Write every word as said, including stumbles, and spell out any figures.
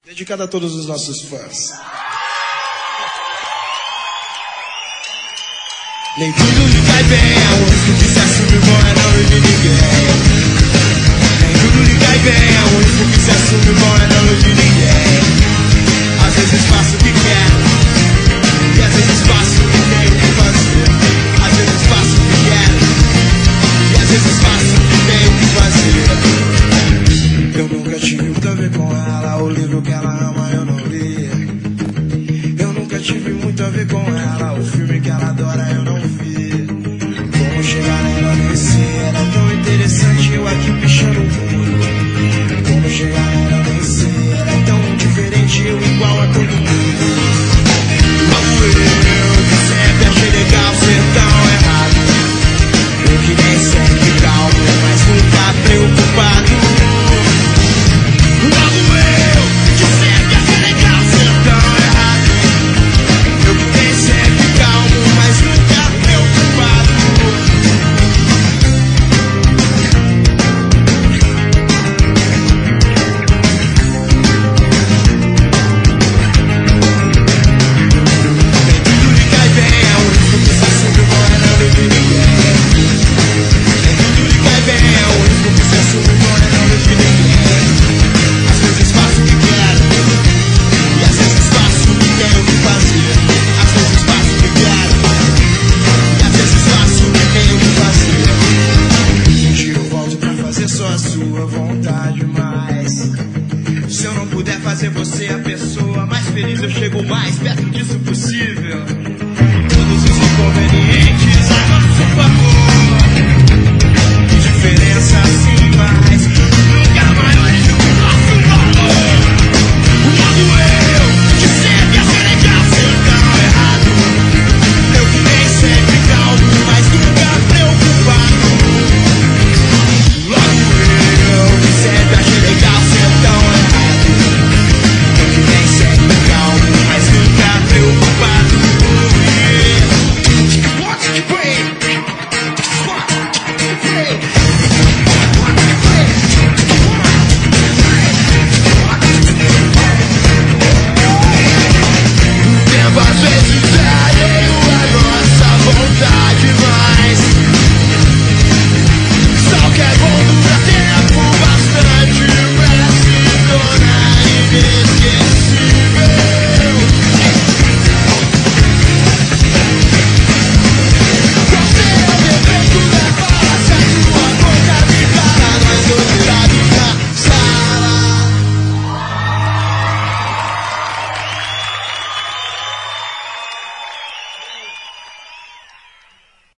Dedicado a todos os nossos fãs. Nem tudo lhe cai bem, a único que se assume bom é não iludir ninguém. Nem tudo lhe cai bem, a único que se assume bom é não iludir ninguém. Às vezes faço o que quero, e às vezes faço o que tenho que fazer. Às vezes faço o que quero, e às vezes faço o que tenho que fazer. Eu nunca tive muito a ver com ela, o livro que ela ama eu não li. Eu nunca tive muito a ver com ela, o filme que ela adora eu não vi. Como chegar nela nem sei, era tão interessante eu aqui pichando o muro. Como chegar nela nem sei, era tão diferente eu igual a todo mundo. Como eu, que sempre achei legal ser tão errado. Eu que nem sempre calmo, mas nunca preocupado. Logo eu, que sempre achei legal ser tão errado. Eu que nem sempre calmo, mas nunca preocupado. Nem tudo lhe cai bem, é o único que se assume bom é não iludir ninguém. Nem tudo lhe cai bem, é o único que se assume bom é não iludir ninguém. Às vezes faço o que quero, e às vezes faço o que tenho que fazer. Às vezes faço o que quero, e às vezes faço o que tenho que fazer. Um dia eu volto pra fazer só a sua vontade, mas se eu não puder fazer você a pessoa mais feliz, eu chego o mais perto disso possível. Todos os inconvenientes a nosso favor. Que diferença assim vai